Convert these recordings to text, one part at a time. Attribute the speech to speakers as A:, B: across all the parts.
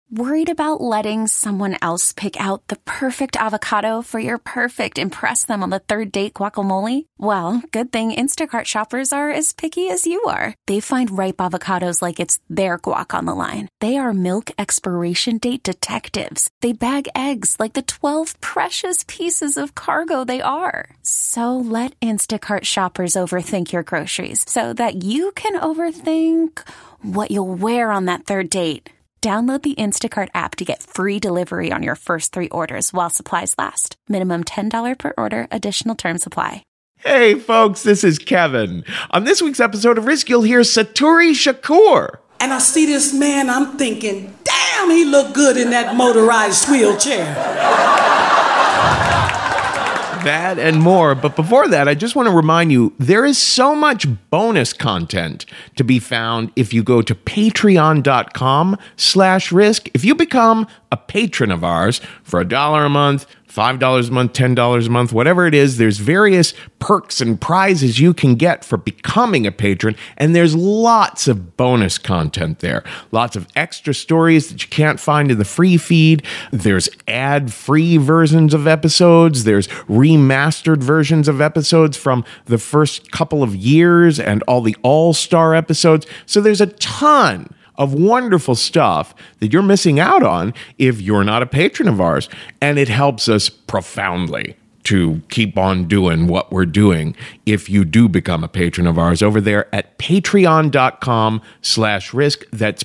A: Worried about letting someone else pick out the perfect avocado for your perfect impress them on the third date guacamole? Well, good thing Instacart shoppers are as picky as you are. They find ripe avocados like it's their guac on the line. They are milk expiration date detectives. They bag eggs like the 12 precious pieces of cargo they are. So let Instacart shoppers overthink your groceries so that you can overthink what you'll wear on that third date. Download the Instacart app to get free delivery on your first 3 orders while supplies last. Minimum $10 per order. Additional terms apply.
B: Hey, folks, this is Kevin. On this week's episode of Risk, you'll hear Saturi Shakur.
C: And I see this man, I'm thinking, damn, he look good in that motorized wheelchair.
B: That and more. But before that, I just want to remind you, there is so much bonus content to be found if you go to patreon.com/risk. If you become a patron of ours for $1 a month, $5 a month, $10 a month, whatever it is, there's various perks and prizes you can get for becoming a patron, and there's lots of bonus content there. Lots of extra stories that you can't find in the free feed. There's ad-free versions of episodes. There's remastered versions of episodes from the first couple of years and all the all-star episodes. So there's a ton of wonderful stuff that you're missing out on if you're not a patron of ours. And it helps us profoundly to keep on doing what we're doing if you do become a patron of ours over there at patreon.com/risk. That's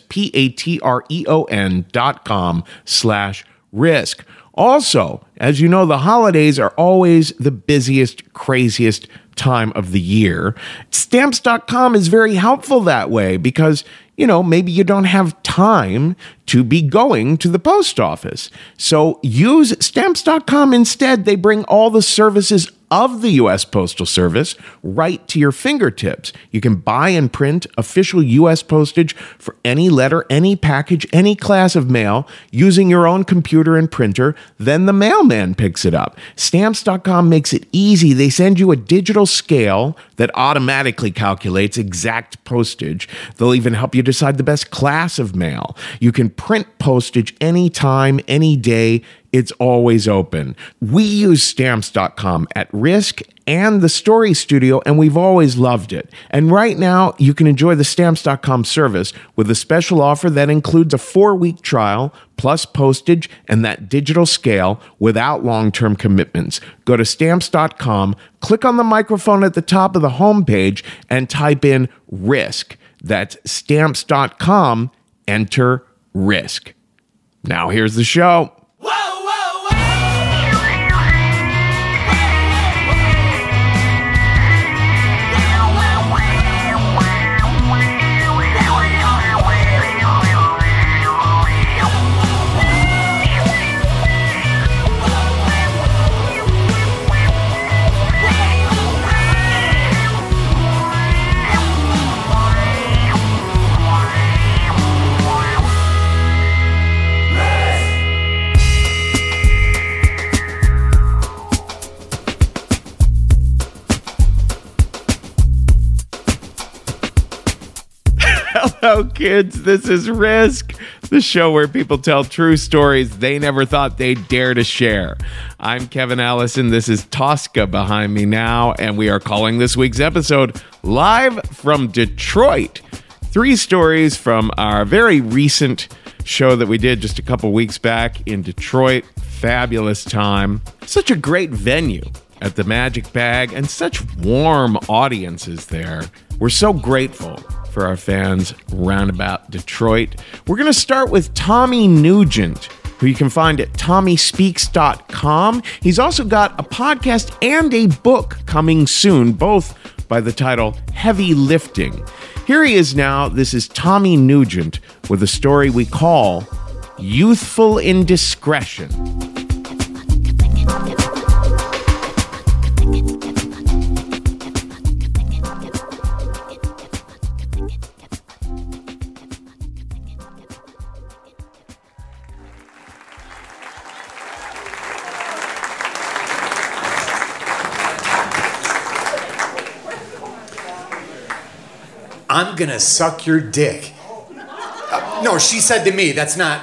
B: patreon.com/risk. Also, as you know, the holidays are always the busiest, craziest time of the year. Stamps.com is very helpful that way because, you know, maybe you don't have time to be going to the post office. So use Stamps.com instead. They bring all the services of the U.S. Postal Service right to your fingertips. You can buy and print official U.S. postage for any letter, any package, any class of mail using your own computer and printer. Then the mailman picks it up. Stamps.com makes it easy. They send you a digital scale that automatically calculates exact postage. They'll even help you decide the best class of mail. You can print postage anytime, any day. It's always open. We use Stamps.com at Risk and the Story Studio, and we've always loved it. And right now, you can enjoy the Stamps.com service with a special offer that includes a 4-week trial, plus postage and that digital scale without long-term commitments. Go to Stamps.com, click on the microphone at the top of the homepage, and type in RISK. That's Stamps.com, enter RISK. Now here's the show. Hello, kids. This is Risk, the show where people tell true stories they never thought they'd dare to share. I'm Kevin Allison. This is Tosca behind me now, and we are calling this week's episode Live from Detroit. 3 stories from our very recent show that we did just a couple weeks back in Detroit. Fabulous time. Such a great venue at the Magic Bag and such warm audiences there. We're so grateful for our fans roundabout Detroit. We're going to start with Tommy Nugent, who you can find at TommySpeaks.com. He's also got a podcast and a book coming soon, both by the title Heavy Lifting. Here he is now. This is Tommy Nugent with a story we call Youthful Indiscretion.
D: I'm gonna suck your dick. No, she said to me, that's not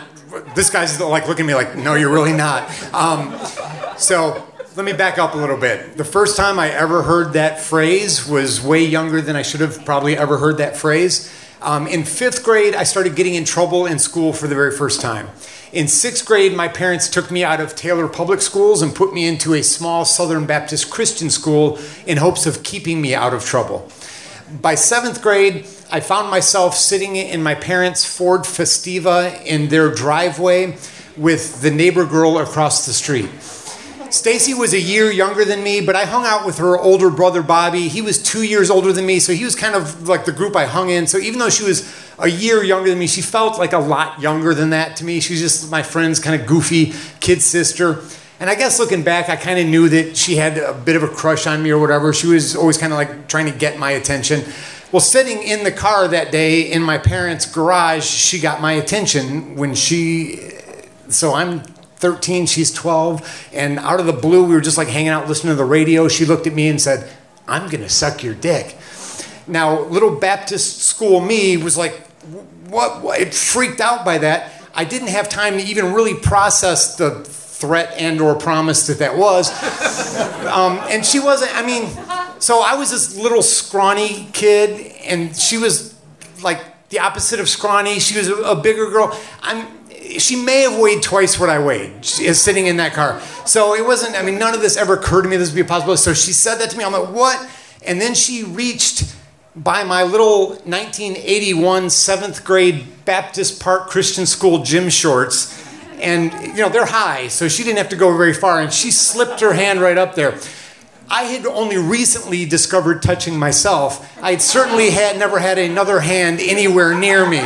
D: This guy's like looking at me like, no, you're really not. So let me back up a little bit. The first time I ever heard that phrase was way younger than I should have probably ever heard that phrase. In 5th grade, I started getting in trouble in school for the very first time. In 6th grade, my parents took me out of Taylor Public Schools and put me into a small Southern Baptist Christian school in hopes of keeping me out of trouble. By 7th grade, I found myself sitting in my parents' Ford Festiva in their driveway with the neighbor girl across the street. Stacy was a year younger than me, but I hung out with her older brother, Bobby. He was 2 years older than me, so he was kind of like the group I hung in. So even though she was a year younger than me, she felt like a lot younger than that to me. She was just my friend's kind of goofy kid sister. And I guess looking back, I kind of knew that she had a bit of a crush on me or whatever. She was always kind of like trying to get my attention. Well, sitting in the car that day in my parents' garage, she got my attention when so I'm 13, she's 12, and out of the blue, we were just like hanging out listening to the radio. She looked at me and said, "I'm going to suck your dick." Now, little Baptist school me was like, what? It freaked out by that. I didn't have time to even really process the threat and or promise that was. And she wasn't, so I was this little scrawny kid, and she was like the opposite of scrawny. She was a bigger girl. She may have weighed twice what I weighed. She is sitting in that car. So it wasn't, none of this ever occurred to me this would be a possibility. So she said that to me. I'm like, what? And then she reached by my little 1981 7th grade Baptist Park Christian School gym shorts. And, they're high, so she didn't have to go very far. And she slipped her hand right up there. I had only recently discovered touching myself. I had certainly never had another hand anywhere near me.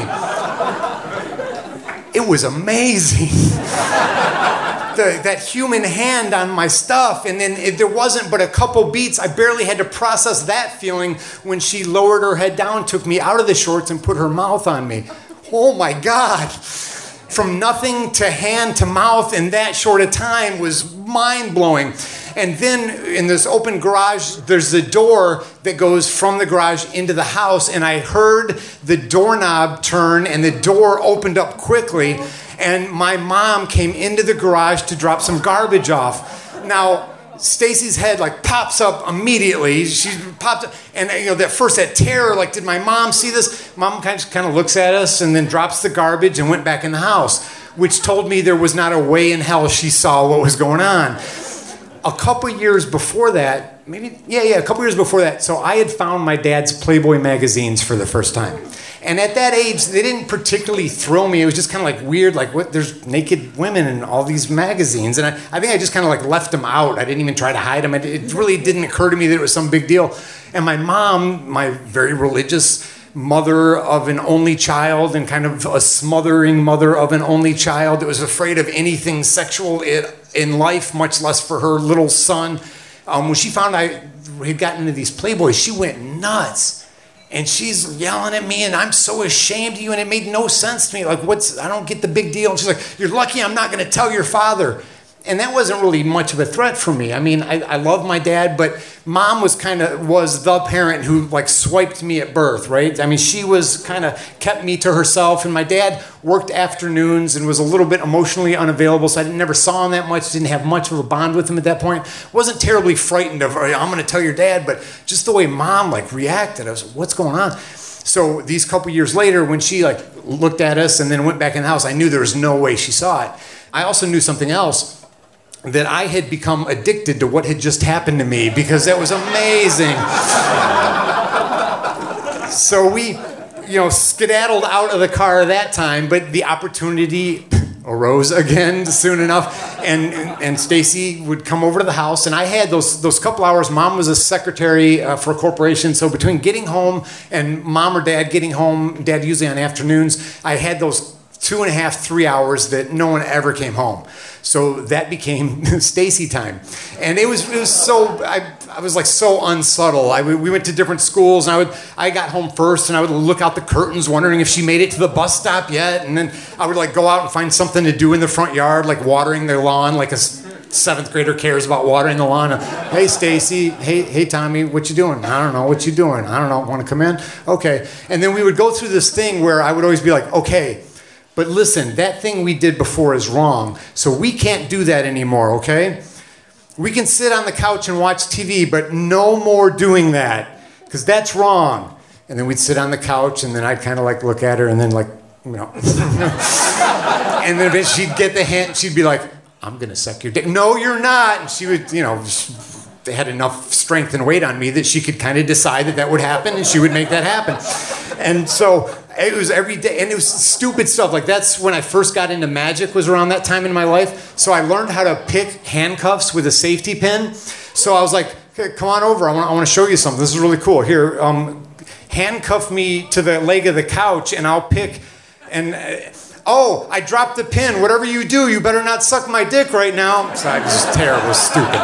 D: It was amazing. That human hand on my stuff. And then there wasn't but a couple beats. I barely had to process that feeling when she lowered her head down, took me out of the shorts, and put her mouth on me. Oh my God. From nothing to hand to mouth in that short a time was mind-blowing. And then in this open garage, there's the door that goes from the garage into the house, and I heard the doorknob turn, and the door opened up quickly, and my mom came into the garage to drop some garbage off. Now, Stacy's head pops up immediately. She popped up, and that terror, did my mom see this? Mom kind of looks at us and then drops the garbage and went back in the house, which told me there was not a way in hell she saw what was going on. A couple years before that, a couple years before that, so I had found my dad's Playboy magazines for the first time. And at that age, they didn't particularly thrill me. It was just kind of weird, what? There's naked women in all these magazines. And I think I just kind of left them out. I didn't even try to hide them. It really didn't occur to me that it was some big deal. And my mom, my very religious mother of an only child and kind of a smothering mother of an only child that was afraid of anything sexual in life, much less for her little son. When she found I had gotten into these Playboys, she went nuts. And she's yelling at me, and I'm so ashamed of you, and it made no sense to me. I don't get the big deal. And she's like, "You're lucky I'm not going to tell your father." And that wasn't really much of a threat for me. I love my dad, but mom was the parent who swiped me at birth, right? She was kept me to herself, and my dad worked afternoons and was a little bit emotionally unavailable, so I never saw him that much, didn't have much of a bond with him at that point. Wasn't terribly frightened of, I'm going to tell your dad, but just the way mom reacted, I was like, what's going on? So these couple years later, when she looked at us and then went back in the house, I knew there was no way she saw it. I also knew something else, that I had become addicted to what had just happened to me, because that was amazing. So we, skedaddled out of the car that time, but the opportunity arose again soon enough, and Stacy would come over to the house, and I had those couple hours. Mom was a secretary for a corporation, so between getting home and mom or dad getting home, dad usually on afternoons, I had those 2.5, 3 hours that no one ever came home. So that became Stacy time. And it was so, I was so unsubtle. We went to different schools, and I got home first, and I would look out the curtains wondering if she made it to the bus stop yet. And then I would go out and find something to do in the front yard, watering their lawn, a 7th grader cares about watering the lawn. Hey, Stacy. Hey, Tommy, what you doing? I don't know. What you doing? I don't know. Want to come in? Okay. And then we would go through this thing where I would always be like, okay, But listen, that thing we did before is wrong. So we can't do that anymore, okay? We can sit on the couch and watch TV, but no more doing that, because that's wrong. And then we'd sit on the couch, and then I'd kind of like look at her, and then like, and then eventually she'd get the hint, she'd be like, I'm gonna suck your dick. No, you're not. And she would, they had enough strength and weight on me that she could kind of decide that would happen, and she would make that happen. And so it was every day, and it was stupid stuff. Like that's when I first got into magic, was around that time in my life. So I learned how to pick handcuffs with a safety pin. So I was like, okay, come on over. I want to show you something. This is really cool. Here, handcuff me to the leg of the couch, and I'll pick. And oh, I dropped the pin. Whatever you do, you better not suck my dick right now. So it was terrible, stupid.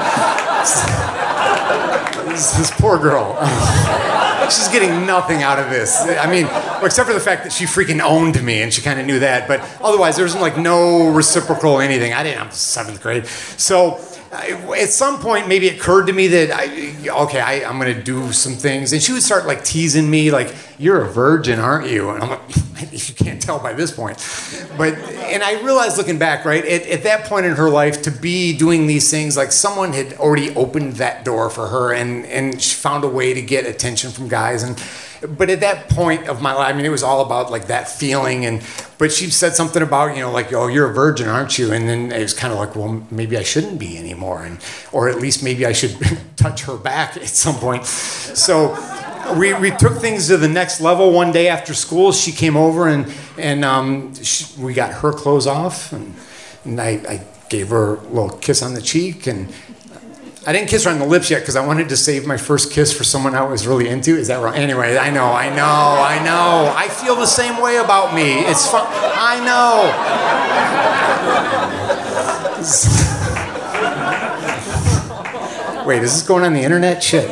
D: This poor girl. She's getting nothing out of this. I mean, except for the fact that she freaking owned me, and she kind of knew that. But otherwise, there was like no reciprocal anything. I'm 7th grade. So at some point, maybe it occurred to me that, I'm going to do some things. And she would start like teasing me, like, you're a virgin, aren't you? And I'm like, you can't tell by this point. And I realized looking back, right, at that point in her life, to be doing these things, like someone had already opened that door for her, and she found a way to get attention from guys. But at that point of my life, I mean, it was all about like that feeling. But she said something about, like, oh, you're a virgin, aren't you? And then it was kind of like, well, maybe I shouldn't be anymore. Or at least maybe I should touch her back at some point. So we took things to the next level. One day after school, she came over and we got her clothes off. And I gave her a little kiss on the cheek. And I didn't kiss her on the lips yet because I wanted to save my first kiss for someone I was really into. Is that wrong? Anyway, I know. I feel the same way about me. It's fun. I know. Wait, is this going on the internet? Shit.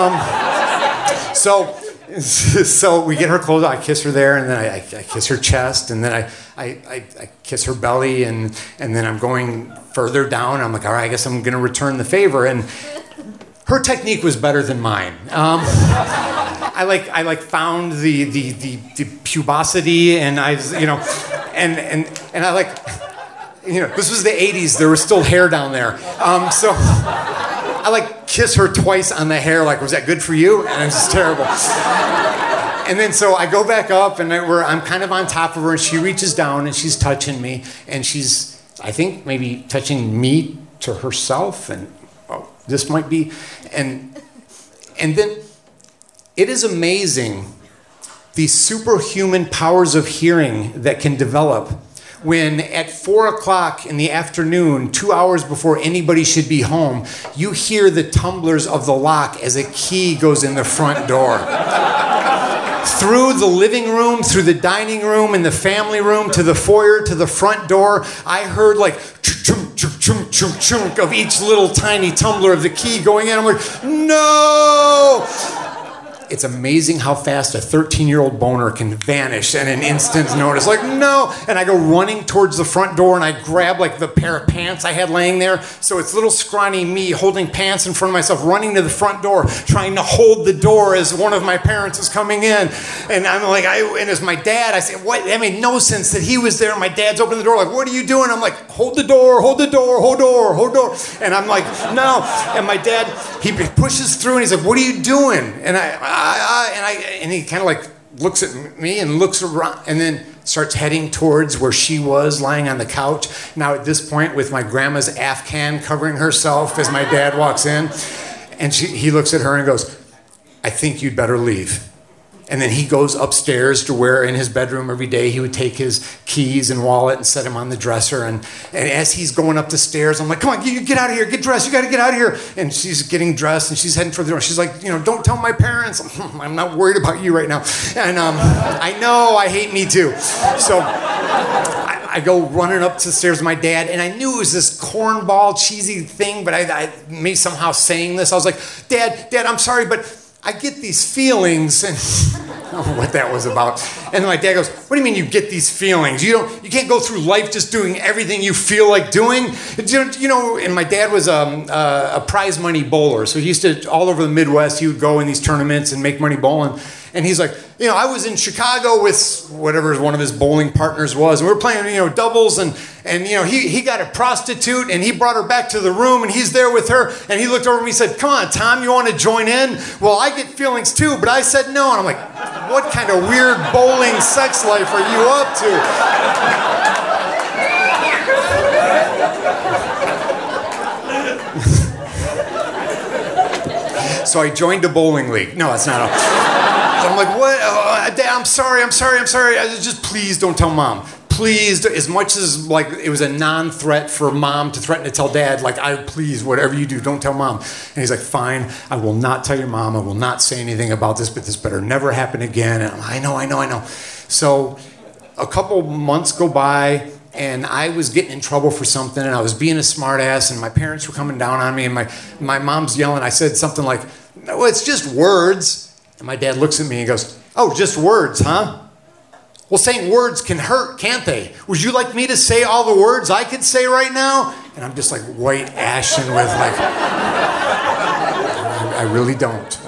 D: So we get her clothes. I kiss her there, and then I kiss her chest, and then I kiss her belly, and then I'm going further down. I'm like, all right, I guess I'm going to return the favor. And her technique was better than mine. I found the pubosity, and and I like, this was the 80s. There was still hair down there. So I like kiss her twice on the hair. Like, was that good for you? And it's just terrible. And then so I go back up, and I'm kind of on top of her, and she reaches down and she's touching me, and she's, I think, maybe touching me to herself, and this might be, and then it is amazing the superhuman powers of hearing that can develop when at 4:00 in the afternoon, 2 hours before anybody should be home, you hear the tumblers of the lock as a key goes in the front door. Through the living room, through the dining room, and the family room, to the foyer, to the front door, I heard like chunk, chunk, chunk, chunk, chunk of each little tiny tumbler of the key going in. I'm like, no! It's amazing how fast a 13-year-old boner can vanish in an instant's notice. Like, no! And I go running towards the front door, and I grab like the pair of pants I had laying there. So it's little scrawny me holding pants in front of myself, running to the front door, trying to hold the door as one of my parents is coming in. And I'm like, and as my dad, I say, what? That made no sense that he was there. My dad's opening the door, like, what are you doing? I'm like, hold the door, hold the door, hold door, hold door. And I'm like, no. And my dad, he pushes through, and he's like, what are you doing? And and he kind of like looks at me and looks around, and then starts heading towards where she was lying on the couch. Now at this point, with my grandma's Afghan covering herself as my dad walks in, and he looks at her and goes, I think you'd better leave. And then he goes upstairs to where in his bedroom every day he would take his keys and wallet and set him on the dresser. And as he's going up the stairs, I'm like, come on, you get out of here, get dressed, you got to get out of here. And she's getting dressed and she's heading for the door. She's like, don't tell my parents. I'm not worried about you right now. And I know, I hate me too. So I go running up to the stairs with my dad, and I knew it was this cornball, cheesy thing, but I me somehow saying this. I was like, Dad, I'm sorry, but I get these feelings, and I don't know what that was about. And my dad goes, what do you mean you get these feelings? You can't go through life just doing everything you feel like doing. And my dad was a prize money bowler. So he used to, all over the Midwest, he would go in these tournaments and make money bowling. And he's like, I was in Chicago with whatever one of his bowling partners was, and we were playing, doubles, and he got a prostitute, and he brought her back to the room, and he's there with her, and he looked over at me and said, "Come on, Tom, you want to join in?" Well, I get feelings too, but I said no, and I'm like, what kind of weird bowling sex life are you up to? So I joined a bowling league. No, it's not. I'm like, what? Dad, I'm sorry. Just please don't tell Mom. Please, as much as like it was a non-threat for Mom to threaten to tell Dad, like, please, whatever you do, don't tell Mom. And he's like, fine, I will not tell your Mom. I will not say anything about this, but this better never happen again. And I know. So a couple months go by, and I was getting in trouble for something, and I was being a smartass, and my parents were coming down on me, and my mom's yelling. I said something like, "No, it's just words." And my dad looks at me and goes, "Oh, just words, huh? Well, saying words can hurt, can't they? Would you like me to say all the words I could say right now?" And I'm just like white ashen with like, I really don't.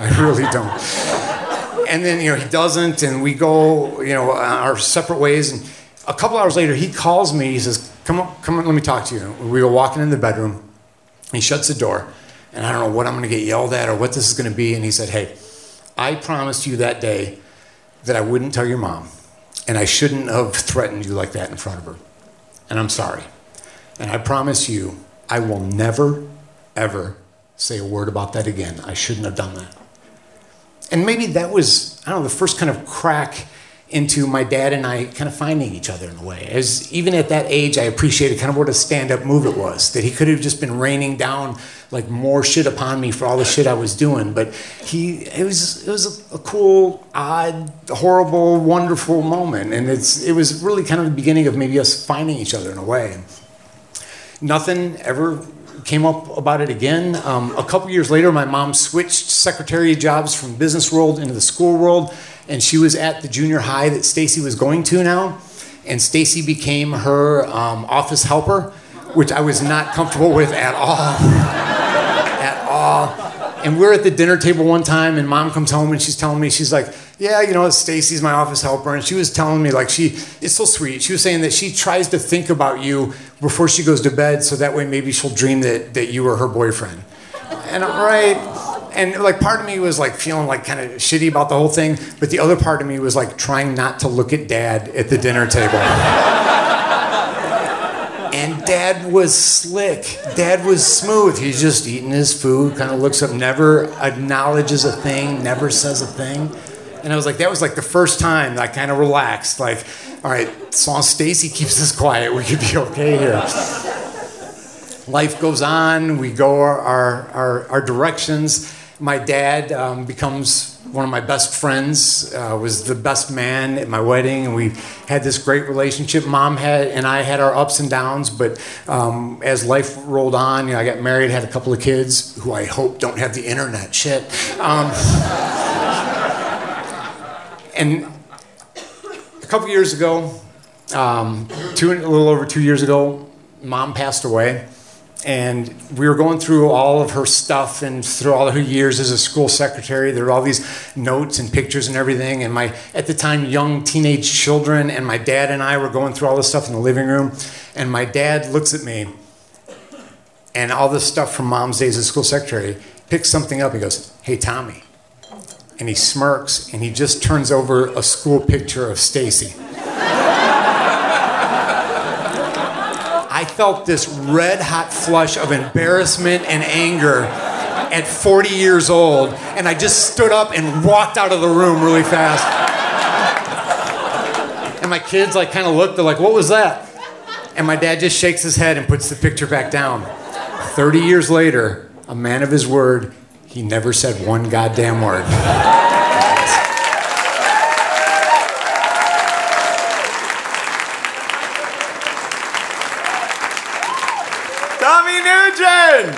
D: And then, he doesn't, and we go, our separate ways. And a couple hours later, he calls me. He says, come on, let me talk to you. We go walking in the bedroom. He shuts the door, and I don't know what I'm going to get yelled at or what this is going to be. And he said, "Hey, I promised you that day that I wouldn't tell your mom, and I shouldn't have threatened you like that in front of her. And I'm sorry. And I promise you, I will never, ever say a word about that again. I shouldn't have done that." And maybe that was, the first kind of crack into my dad and I kind of finding each other in a way. As even at that age, I appreciated kind of what a stand-up move it was, that he could have just been raining down like more shit upon me for all the shit I was doing. But it was a cool, odd, horrible, wonderful moment. And it was really kind of the beginning of maybe us finding each other in a way. And nothing ever came up about it again. A couple years later, my mom switched secretary jobs from business world into the school world, and she was at the junior high that Stacy was going to now, and Stacy became her office helper, which I was not comfortable with at all. And we're at the dinner table one time, and Mom comes home, and she's telling me, she's like, "Yeah, Stacy's my office helper." And she was telling me, like, it's so sweet. She was saying that she tries to think about you before she goes to bed, so that way maybe she'll dream that you were her boyfriend. And I'm right. And like part of me was like feeling like kind of shitty about the whole thing, but the other part of me was like trying not to look at Dad at the dinner table. And Dad was slick. Dad was smooth. He's just eating his food, kind of looks up, never acknowledges a thing, never says a thing. And I was like, that was like the first time that I kind of relaxed. Like, all right, as long as Stacy keeps this quiet, we could be okay here. Life goes on. We go our directions. My dad becomes one of my best friends, was the best man at my wedding, and we had this great relationship. Mom and I had our ups and downs, but as life rolled on, I got married, had a couple of kids who I hope don't have the internet. Shit. And a couple years ago, a little over 2 years ago, Mom passed away. And we were going through all of her stuff and through all of her years as a school secretary. There were all these notes and pictures and everything. And my, at the time, young teenage children and my dad and I were going through all this stuff in the living room. And my dad looks at me and all this stuff from Mom's days as school secretary, picks something up. He goes, "Hey, Tommy." And he smirks and he just turns over a school picture of Stacy. I felt this red-hot flush of embarrassment and anger at 40 years old, and I just stood up and walked out of the room really fast. And my kids like kind of looked, they're like, "What was that?" And my dad just shakes his head and puts the picture back down. 30 years later, a man of his word, he never said one goddamn word.
B: Tommy Nugent!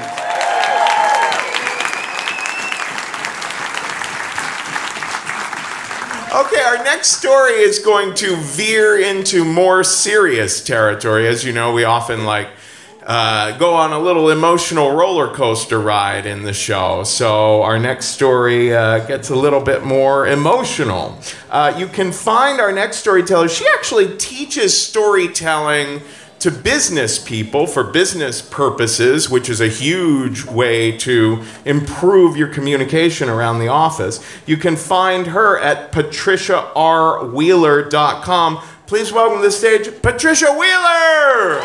B: Okay, our next story is going to veer into more serious territory. As you know, we often go on a little emotional roller coaster ride in the show. So our next story gets a little bit more emotional. You can find our next storyteller. She actually teaches storytelling to business people for business purposes, which is a huge way to improve your communication around the office. You can find her at patriciarwheeler.com. Please welcome to the stage, Patricia Wheeler!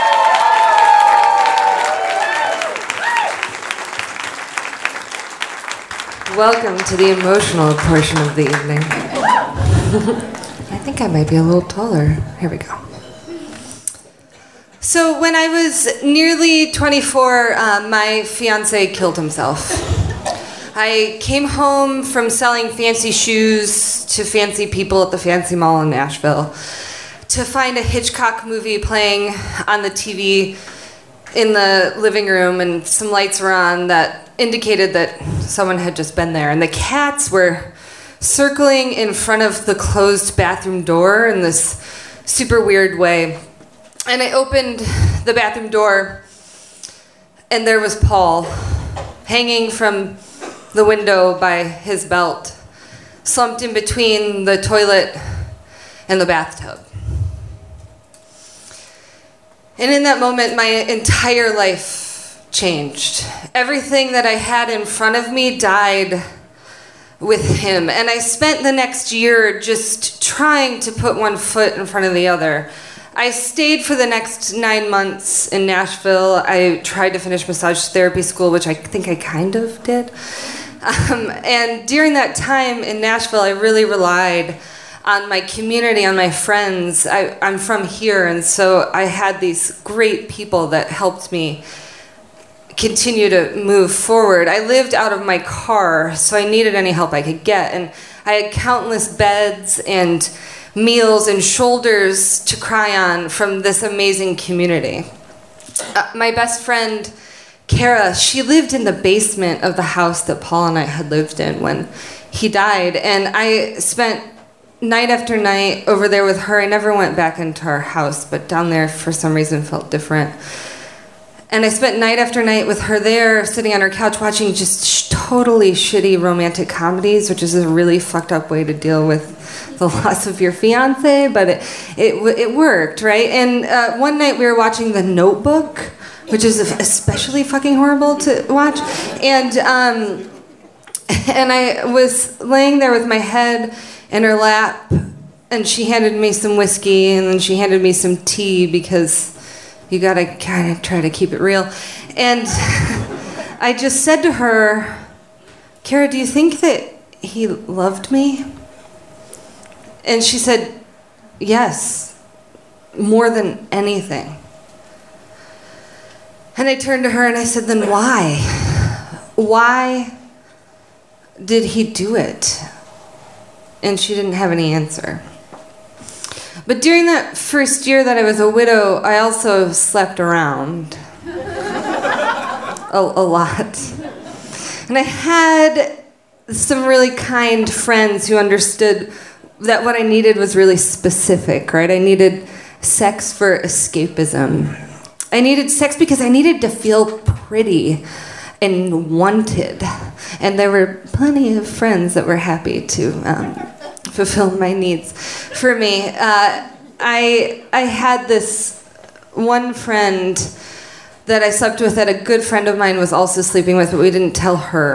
E: Welcome to the emotional portion of the evening. I think I might be a little taller. Here we go. So when I was nearly 24, my fiance killed himself. I came home from selling fancy shoes to fancy people at the fancy mall in Nashville to find a Hitchcock movie playing on the TV in the living room, and some lights were on that indicated that someone had just been there. And the cats were circling in front of the closed bathroom door in this super weird way. And I opened the bathroom door, and there was Paul, hanging from the window by his belt, slumped in between the toilet and the bathtub. And in that moment, my entire life changed. Everything that I had in front of me died with him. And I spent the next year just trying to put one foot in front of the other. I stayed for the next 9 months in Nashville. I tried to finish massage therapy school, which I think I kind of did. And during that time in Nashville, I really relied on my community, on my friends. I'm from here, and so I had these great people that helped me continue to move forward. I lived out of my car, so I needed any help I could get. And I had countless beds and meals and shoulders to cry on from this amazing community. My best friend, Kara, she lived in the basement of the house that Paul and I had lived in when he died. And I spent night after night over there with her. I never went back into our house, but down there for some reason felt different. And I spent night after night with her there, sitting on her couch watching just totally shitty romantic comedies, which is a really fucked up way to deal with the loss of your fiance, but it worked, right? And one night we were watching The Notebook, which is especially fucking horrible to watch. And I was laying there with my head in her lap, and she handed me some whiskey, and then she handed me some tea, because you gotta kind of try to keep it real. And I just said to her, Kara, do you think that he loved me? And she said, yes, more than anything. And I turned to her and I said, then why? Why did he do it? And she didn't have any answer. But during that first year that I was a widow, I also slept around a lot. And I had some really kind friends who understood that what I needed was really specific, right? I needed sex for escapism. I needed sex because I needed to feel pretty and wanted. And there were plenty of friends that were happy to fulfill my needs for me. I had this one friend that I slept with that a good friend of mine was also sleeping with, but we didn't tell her.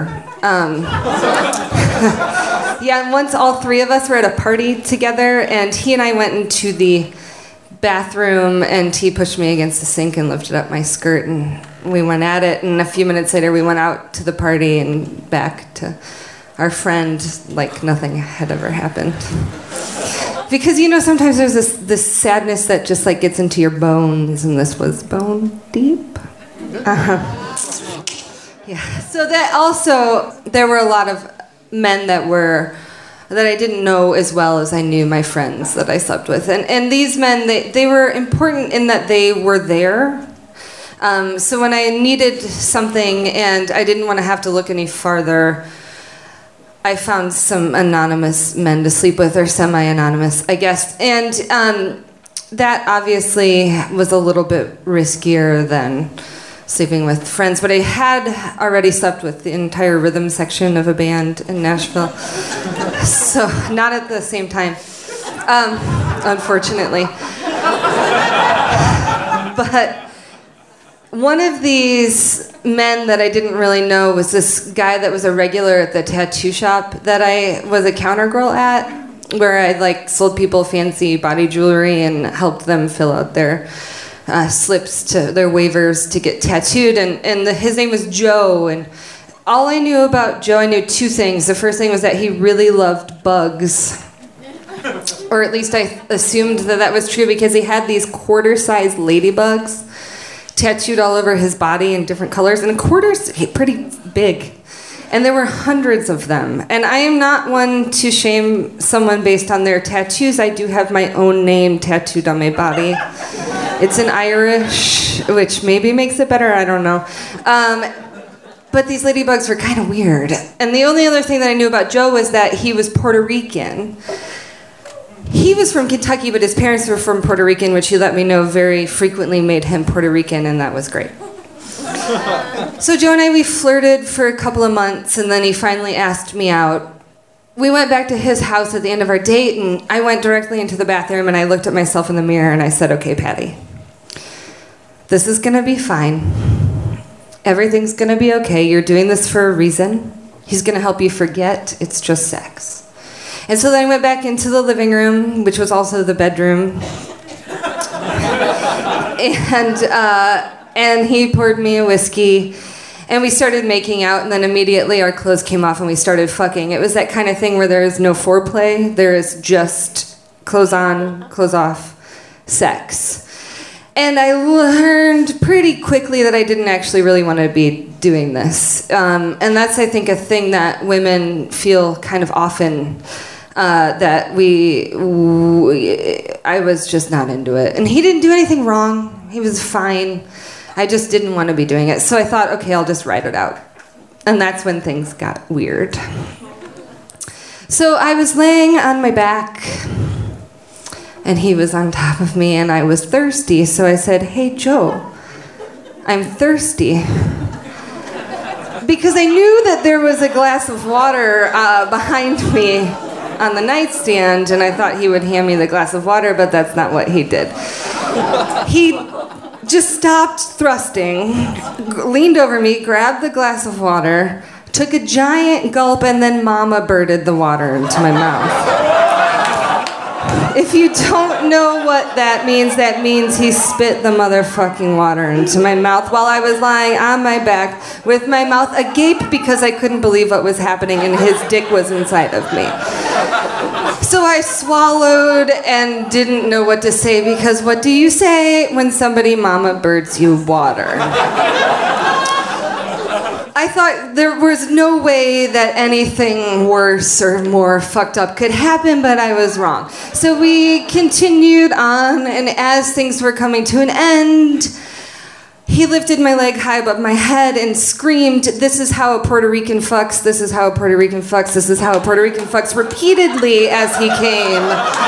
E: Yeah, and once all three of us were at a party together, and he and I went into the bathroom, and he pushed me against the sink and lifted up my skirt, and we went at it, and a few minutes later we went out to the party and back to our friend like nothing had ever happened. Because, you know, sometimes there's this sadness that just like gets into your bones, and this was bone deep. Yeah. So that also, there were a lot of men that I didn't know as well as I knew my friends that I slept with. And these men, they were important in that they were there. So when I needed something and I didn't want to have to look any farther, I found some anonymous men to sleep with, or semi-anonymous, I guess. And that obviously was a little bit riskier than sleeping with friends, but I had already slept with the entire rhythm section of a band in Nashville. So, not at the same time, unfortunately. But one of these men that I didn't really know was this guy that was a regular at the tattoo shop that I was a counter girl at, where I sold people fancy body jewelry and helped them fill out their slips to their waivers to get tattooed. And his name was Joe. And all I knew about Joe, I knew two things. The first thing was that he really loved bugs. Or at least I assumed that was true because he had these quarter-sized ladybugs tattooed all over his body in different colors. And quarters, pretty big. And there were hundreds of them. And I am not one to shame someone based on their tattoos. I do have my own name tattooed on my body. It's in Irish, which maybe makes it better, I don't know. But these ladybugs were kind of weird. And the only other thing that I knew about Joe was that he was Puerto Rican. He was from Kentucky, but his parents were from Puerto Rican, which he let me know very frequently made him Puerto Rican, and that was great. So Joe and I, we flirted for a couple of months, and then he finally asked me out. We went back to his house at the end of our date, and I went directly into the bathroom, and I looked at myself in the mirror, and I said, okay, Patty, this is gonna be fine. Everything's gonna be okay. You're doing this for a reason. He's gonna help you forget. It's just sex. And so then I went back into the living room, which was also the bedroom. And he poured me a whiskey, and we started making out, and then immediately our clothes came off and we started fucking. It was that kind of thing where there is no foreplay, there is just clothes on, clothes off, sex. And I learned pretty quickly that I didn't actually really want to be doing this. And that's, I think, a thing that women feel kind of often, that I was just not into it. And he didn't do anything wrong. He was fine. I just didn't want to be doing it. So I thought, okay, I'll just write it out. And that's when things got weird. So I was laying on my back, and he was on top of me, and I was thirsty. So I said, hey, Joe, I'm thirsty. Because I knew that there was a glass of water behind me on the nightstand, and I thought he would hand me the glass of water, but that's not what he did. He just stopped thrusting, leaned over me, grabbed the glass of water, took a giant gulp, and then mama birded the water into my mouth. If you don't know what that means he spit the motherfucking water into my mouth while I was lying on my back with my mouth agape because I couldn't believe what was happening and his dick was inside of me. So I swallowed and didn't know what to say because what do you say when somebody mama birds you water? I thought there was no way that anything worse or more fucked up could happen, but I was wrong. So we continued on, and as things were coming to an end, he lifted my leg high above my head and screamed, "This is how a Puerto Rican fucks, this is how a Puerto Rican fucks, this is how a Puerto Rican fucks," repeatedly as he came.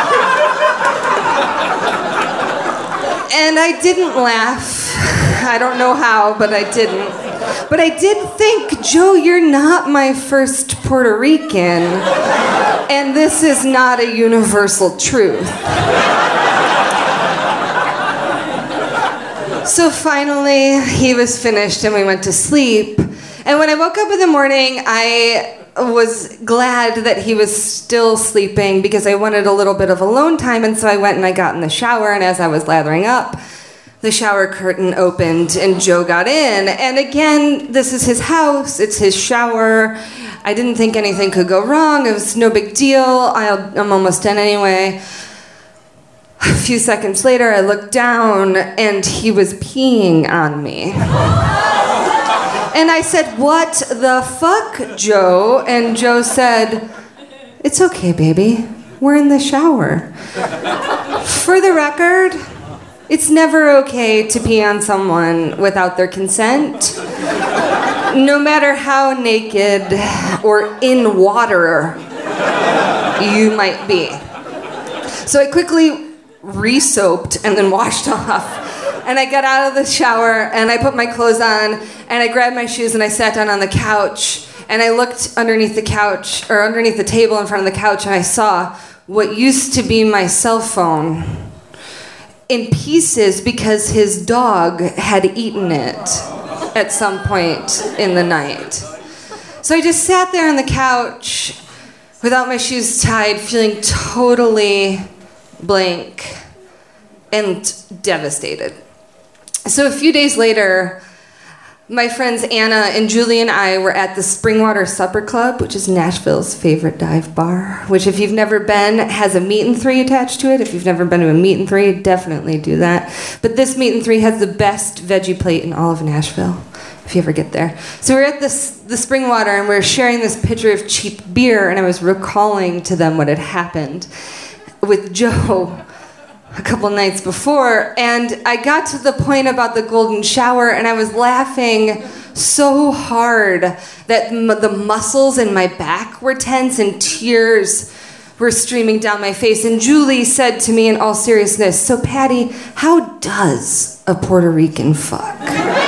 E: And I didn't laugh. I don't know how, but I didn't. But I did think, Joe, you're not my first Puerto Rican, and this is not a universal truth. So finally, he was finished and we went to sleep. And when I woke up in the morning, I was glad that he was still sleeping because I wanted a little bit of alone time, and so I went and I got in the shower, and as I was lathering up, the shower curtain opened and Joe got in. And again, this is his house, it's his shower. I didn't think anything could go wrong. It was no big deal. I'm almost done anyway. A few seconds later, I looked down and he was peeing on me. And I said, "What the fuck, Joe?" And Joe said, "It's okay, baby. We're in the shower." For the record, it's never okay to pee on someone without their consent, no matter how naked or in water you might be. So I quickly re-soaped and then washed off. And I got out of the shower and I put my clothes on and I grabbed my shoes and I sat down on the couch and I looked underneath the couch, or underneath the table in front of the couch, and I saw what used to be my cell phone in pieces because his dog had eaten it at some point in the night. So I just sat there on the couch without my shoes tied, feeling totally blank and devastated. So a few days later, my friends Anna and Julie and I were at the Springwater Supper Club, which is Nashville's favorite dive bar, which if you've never been, has a meat and three attached to it. If you've never been to a meat and three, definitely do that. But this meat and three has the best veggie plate in all of Nashville, if you ever get there. So we're at the Springwater and we're sharing this pitcher of cheap beer, and I was recalling to them what had happened with Joe a couple nights before, and I got to the point about the golden shower, and I was laughing so hard that the muscles in my back were tense and tears were streaming down my face. And Julie said to me in all seriousness, "So Patty, how does a Puerto Rican fuck?"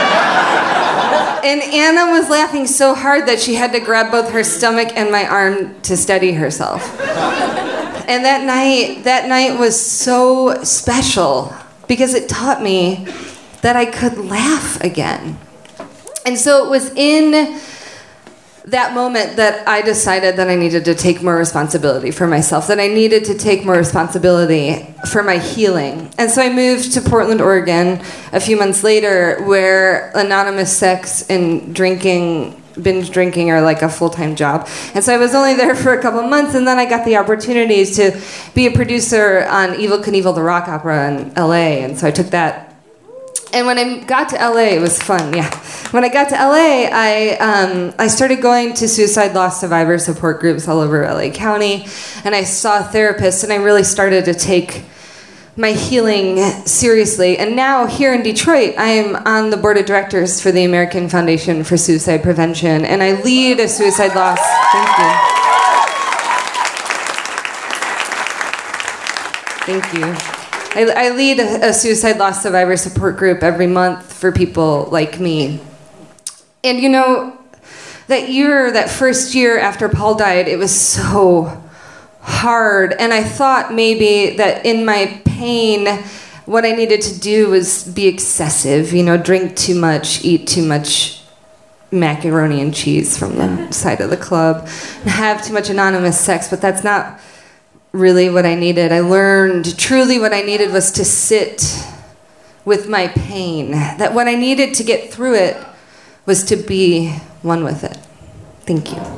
E: And Anna was laughing so hard that she had to grab both her stomach and my arm to steady herself. And that night was so special because it taught me that I could laugh again. And so it was in that moment that I decided that I needed to take more responsibility for myself, that I needed to take more responsibility for my healing. And so I moved to Portland, Oregon a few months later, where anonymous sex and binge drinking are like a full-time job. And so I was only there for a couple months, and then I got the opportunities to be a producer on Evel Knievel, the rock opera in LA, and so I took that. And when I got to LA, it was fun, yeah. When I got to LA, I started going to suicide loss survivor support groups all over LA County, and I saw therapists, and I really started to take my healing seriously. And now here in Detroit, I am on the board of directors for the American Foundation for Suicide Prevention, and I lead a suicide loss. Thank you. I lead a suicide loss survivor support group every month for people like me. And you know, that first year after Paul died, it was so hard, and I thought maybe that in my pain, what I needed to do was be excessive, drink too much, eat too much macaroni and cheese from the side of the club, and have too much anonymous sex, but that's not really what I needed. I learned truly what I needed was to sit with my pain, that what I needed to get through it was to be one with it. Thank you.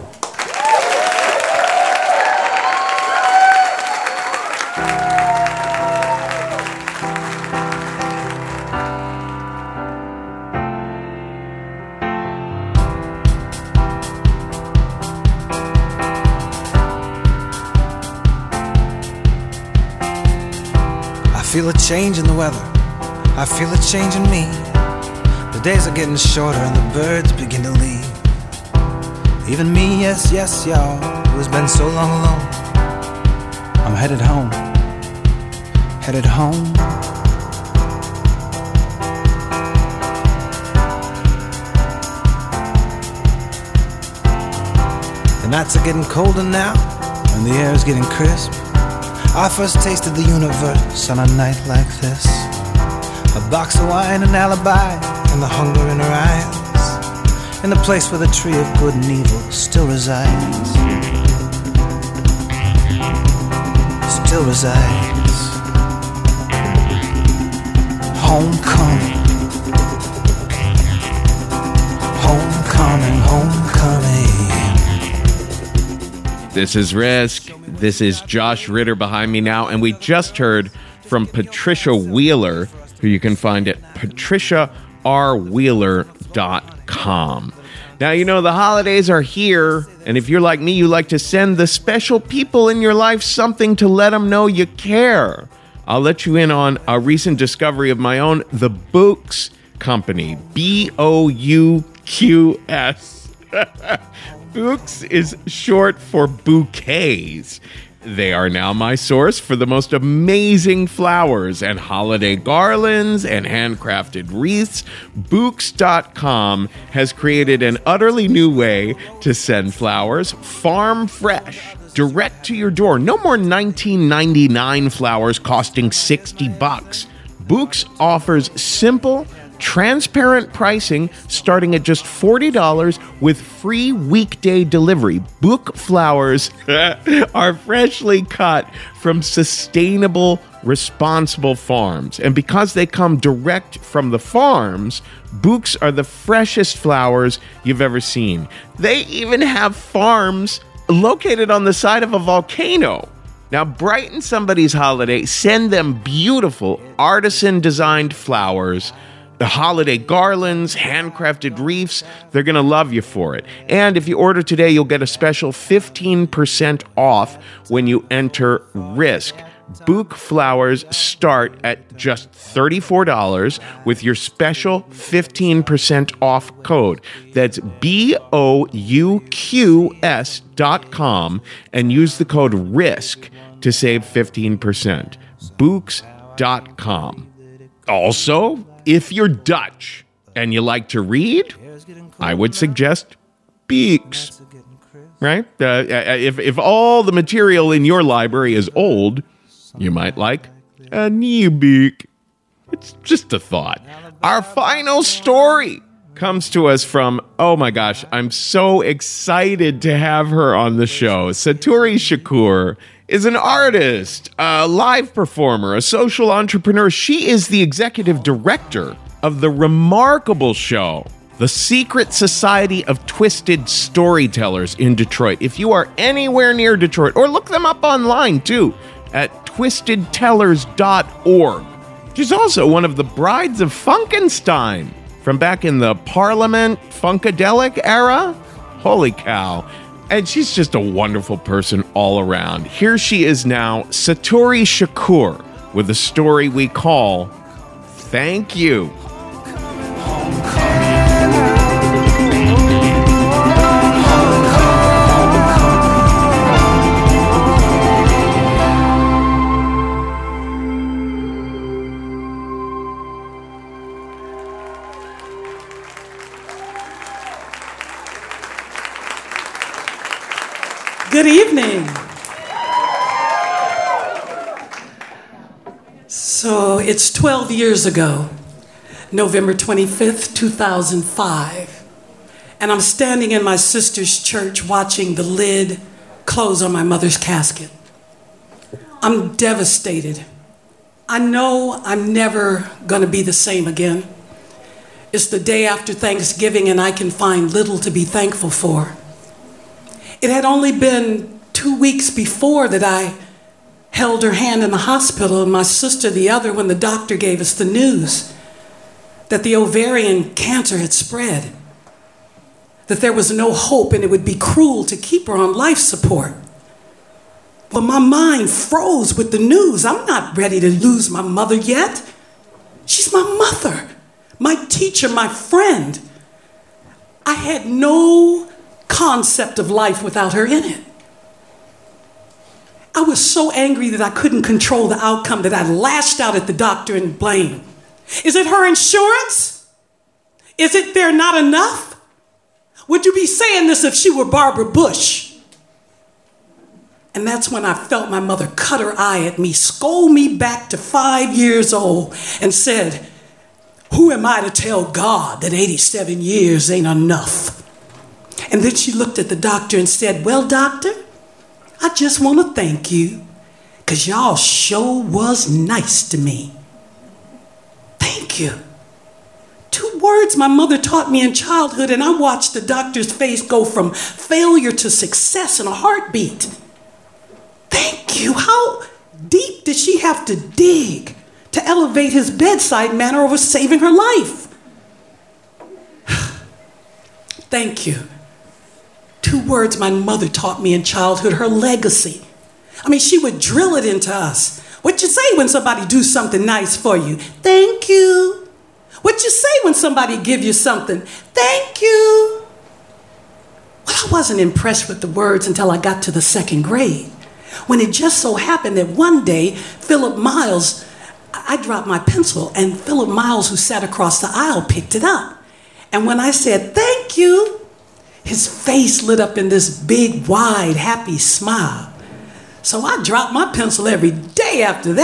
F: I feel a change in the weather, I feel a change in me. The days are getting shorter and the birds begin to leave. Even me, yes, y'all, who has been so long alone. I'm headed home, headed home. The nights are getting colder now and the air is getting crisp. I first tasted the universe on a night like this. A box of wine, an alibi, and the hunger in her eyes, in the place where the tree of good and evil still resides. Still resides. Homecoming. Homecoming, homecoming.
B: This is Risk. This is Josh Ritter behind me now, and we just heard from Patricia Wheeler, who you can find at patriciarwheeler.com. Now, the holidays are here, and if you're like me, you like to send the special people in your life something to let them know you care. I'll let you in on a recent discovery of my own, the Bouqs Company, Bouqs. Bouqs is short for bouquets. They are now my source for the most amazing flowers and holiday garlands and handcrafted wreaths. Bouqs.com has created an utterly new way to send flowers, farm fresh, direct to your door. No more $19.99 flowers costing $60. Bouqs offers simple, transparent pricing starting at just $40 with free weekday delivery. Bouqs flowers are freshly cut from sustainable, responsible farms. And because they come direct from the farms, Bouqs are the freshest flowers you've ever seen. They even have farms located on the side of a volcano. Now, brighten somebody's holiday. Send them beautiful, artisan-designed flowers, the holiday garlands, handcrafted wreaths. They're going to love you for it. And if you order today, you'll get a special 15% off when you enter RISK. Bouqs flowers start at just $34 with your special 15% off code. That's BOUQS.com and use the code RISK to save 15%. Bouqs.com. Also, if you're Dutch and you like to read, I would suggest Beeks. Right? If all the material in your library is old, you might like a new book. It's just a thought. Our final story comes to us from, oh my gosh, I'm so excited to have her on the show. Saturi Shakur is an artist, a live performer, a social entrepreneur. She is the executive director of the remarkable show, The Secret Society of Twisted Storytellers in Detroit. If you are anywhere near Detroit, or look them up online too, at twistedtellers.org. She's also one of the brides of Funkenstein from back in the Parliament Funkadelic era. Holy cow. And she's just a wonderful person all around. Here she is now, Saturi Shakur, with a story we call Thank You.
C: Good evening. So it's 12 years ago, November 25th, 2005, and I'm standing in my sister's church watching the lid close on my mother's casket. I'm devastated. I know I'm never gonna be the same again. It's the day after Thanksgiving and I can find little to be thankful for. It had only been 2 weeks before that I held her hand in the hospital and my sister the other when the doctor gave us the news that the ovarian cancer had spread, that there was no hope and it would be cruel to keep her on life support. But my mind froze with the news. I'm not ready to lose my mother yet. She's my mother, my teacher, my friend. I had no concept of life without her in it. I was so angry that I couldn't control the outcome that I lashed out at the doctor in blame. Is it her insurance? Is it there not enough? Would you be saying this if she were Barbara Bush? And that's when I felt my mother cut her eye at me, scold me back to 5 years old, and said, "Who am I to tell God that 87 years ain't enough?" And then she looked at the doctor and said, "Well, doctor, I just want to thank you because y'all sure was nice to me." Thank you. 2 words my mother taught me in childhood, and I watched the doctor's face go from failure to success in a heartbeat. Thank you. How deep did she have to dig to elevate his bedside manner over saving her life? Thank you. 2 words my mother taught me in childhood, her legacy. I mean, she would drill it into us. What you say when somebody do something nice for you? Thank you. What you say when somebody give you something? Thank you. Well, I wasn't impressed with the words until I got to the 2nd grade. When it just so happened that one day, Philip Miles, I dropped my pencil, and Philip Miles, who sat across the aisle, picked it up. And when I said, "Thank you," his face lit up in this big, wide, happy smile. So I dropped my pencil every day after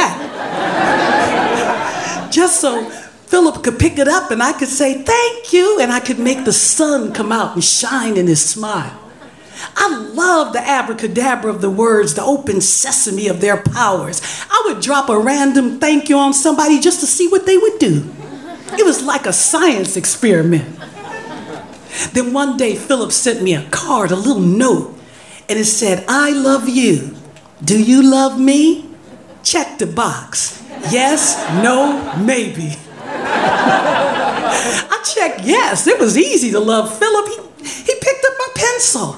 C: that. Just so Philip could pick it up and I could say, "Thank you," and I could make the sun come out and shine in his smile. I love the abracadabra of the words, the open sesame of their powers. I would drop a random thank you on somebody just to see what they would do. It was like a science experiment. Then one day, Philip sent me a card, a little note, and it said, "I love you. Do you love me? Check the box. Yes, no, maybe." I checked yes. It was easy to love Philip. He picked up my pencil.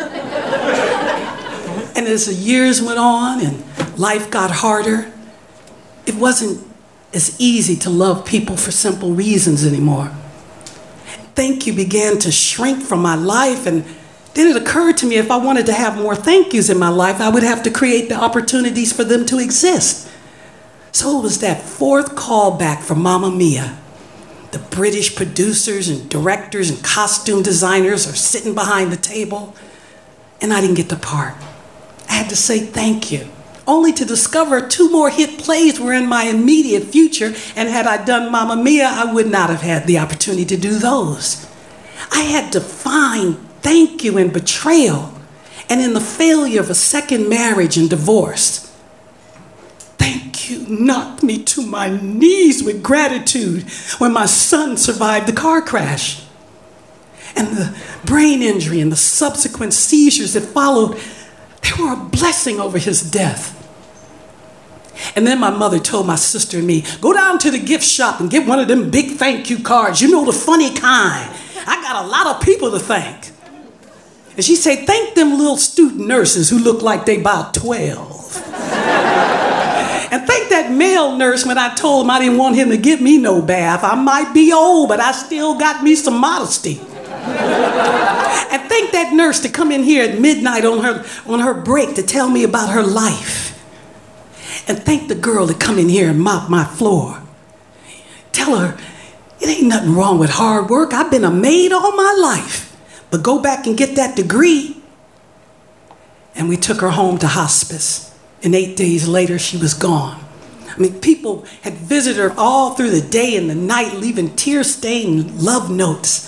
C: And as the years went on and life got harder, it wasn't as easy to love people for simple reasons anymore. Thank you began to shrink from my life, and then it occurred to me if I wanted to have more thank yous in my life, I would have to create the opportunities for them to exist. So it was that fourth call back from Mamma Mia. The British producers and directors and costume designers are sitting behind the table, and I didn't get the part. I had to say thank you, only to discover 2 more hit plays were in my immediate future, and had I done Mamma Mia, I would not have had the opportunity to do those. I had to find thank you in betrayal and in the failure of a second marriage and divorce. Thank you knocked me to my knees with gratitude when my son survived the car crash. And the brain injury and the subsequent seizures that followed, they were a blessing over his death. And then my mother told my sister and me, "Go down to the gift shop and get one of them big thank you cards. You know, the funny kind. I got a lot of people to thank." And she said, "Thank them little student nurses who look like they about 12. And thank that male nurse when I told him I didn't want him to give me no bath. I might be old, but I still got me some modesty. And thank that nurse to come in here at midnight on her break to tell me about her life. And thank the girl to come in here and mop my floor. Tell her, it ain't nothing wrong with hard work. I've been a maid all my life. But go back and get that degree." And we took her home to hospice. And 8 days later, she was gone. I mean, people had visited her all through the day and the night, leaving tear-stained love notes.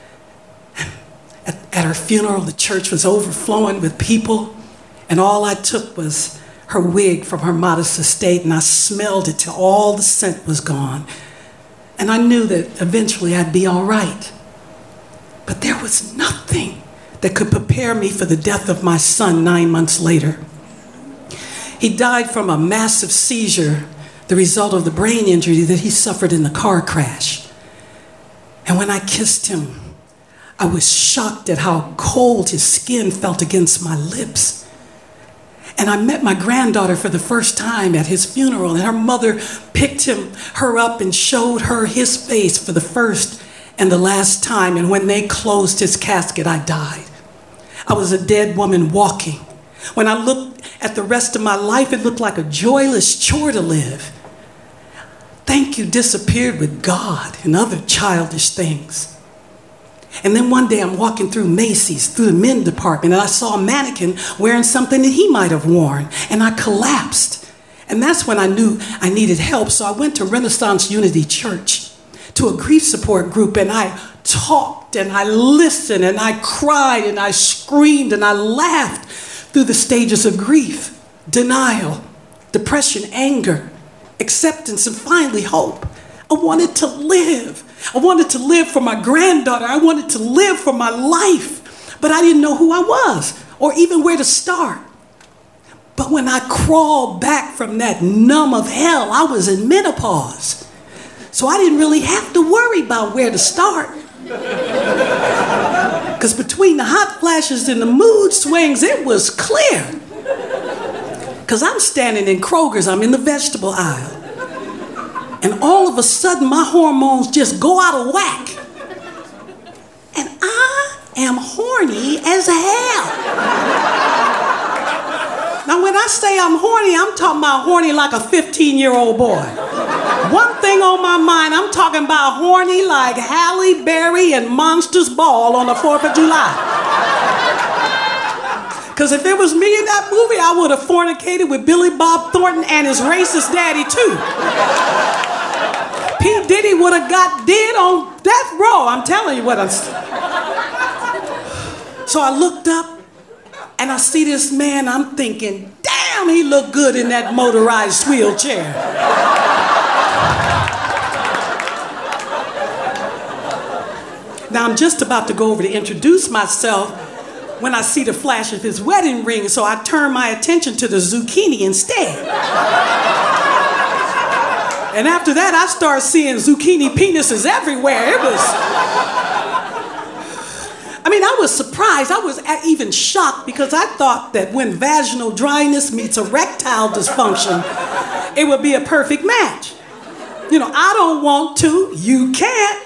C: At her funeral, the church was overflowing with people, and all I took was her wig from her modest estate, and I smelled it till all the scent was gone. And I knew that eventually I'd be all right. But there was nothing that could prepare me for the death of my son 9 months later. He died from a massive seizure, the result of the brain injury that he suffered in the car crash. And when I kissed him, I was shocked at how cold his skin felt against my lips. And I met my granddaughter for the first time at his funeral, and her mother picked her up and showed her his face for the first and the last time. And when they closed his casket, I died. I was a dead woman walking. When I looked at the rest of my life, it looked like a joyless chore to live. Thank you disappeared with God and other childish things. And then one day I'm walking through Macy's, through the men's department, and I saw a mannequin wearing something that he might have worn, and I collapsed. And that's when I knew I needed help, so I went to Renaissance Unity Church, to a grief support group, and I talked, and I listened, and I cried, and I screamed, and I laughed through the stages of grief, denial, depression, anger, acceptance, and finally hope. I wanted to live. I wanted to live for my granddaughter. I wanted to live for my life. But I didn't know who I was or even where to start. But when I crawled back from that numb of hell, I was in menopause. So I didn't really have to worry about where to start. Because between the hot flashes and the mood swings, it was clear. Because I'm standing in Kroger's, I'm in the vegetable aisle. And all of a sudden, my hormones just go out of whack. And I am horny as hell. Now, when I say I'm horny, I'm talking about horny like a 15-year-old boy. One thing on my mind, I'm talking about horny like Halle Berry and Monsters Ball on the 4th of July. Because if it was me in that movie, I would have fornicated with Billy Bob Thornton and his racist daddy, too. P. Diddy would have got dead on death row. I'm telling you what I'm saying. So I looked up, and I see this man, I'm thinking, damn, he looked good in that motorized wheelchair. Now, I'm just about to go over to introduce myself when I see the flash of his wedding ring, so I turn my attention to the zucchini instead. And after that, I start seeing zucchini penises everywhere. I was surprised. I was even shocked because I thought that when vaginal dryness meets erectile dysfunction, it would be a perfect match. You know, I don't want to, you can't.